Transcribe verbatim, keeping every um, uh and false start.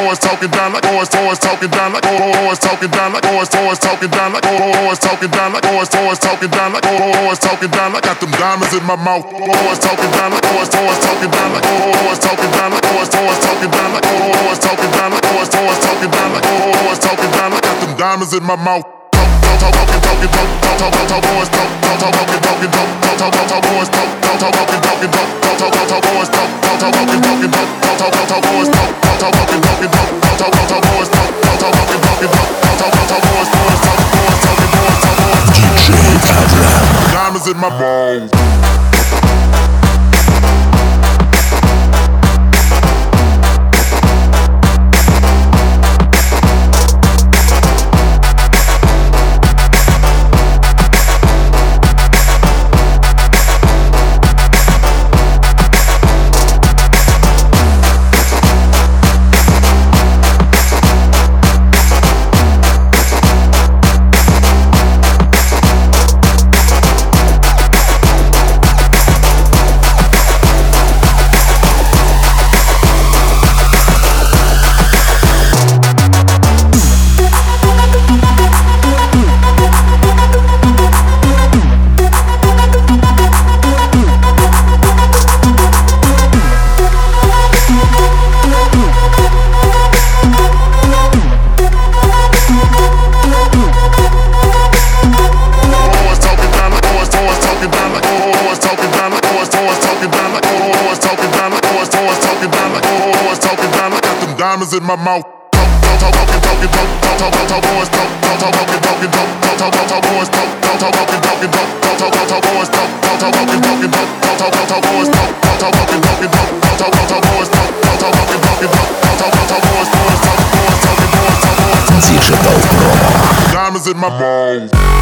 boys talking down like boys, boys talking down like boys talking down like boys, boys talking down like boys talking down like boys, boys talking down like boys talking down like got them diamonds in my mouth. Boys talking down like boys, boys talking down like boys talking down like boys, boys talking down like boys talking down like boys, boys talking down like boys talking down like got them diamonds in my mouth. Talking, talking, talking, talk, talk, talk, boys, talk, talk, talking, talking, talk, talk, talk, talk, boys, talk, talk, talking, talking, talk, talk, talk, talk, boys, talk, talk, talking, talking, talk, talk, talk, talk, boys, talk, talk, talking, talking, talk, talk, talk, talk, boys, talk, talk, talking, talking, talk, talk, talk, talk, boys, boys, talk, boys, talking, boys, talk, boys, D J Avram. Diamonds in my balls. Diamonds in my mouth. Talk, talk, talking, talking, talk, talk, talk, talk, boys, talk, talk, talking, talking, talk, talk, talk, talk, boys, talk, talk, talking, talking, talk, talk, talk, talk, boys, talk, talk, talking, talking, talk, talk, talk, talk, boys, talk, talk, talking, talking, talk, talk, talk, talk, boys, talk, talk, talking, talking, talk, talk, talk, talk, boys, boys, talk, boys, talking, boys, talk, boys. Digital Pro. Diamonds in my balls.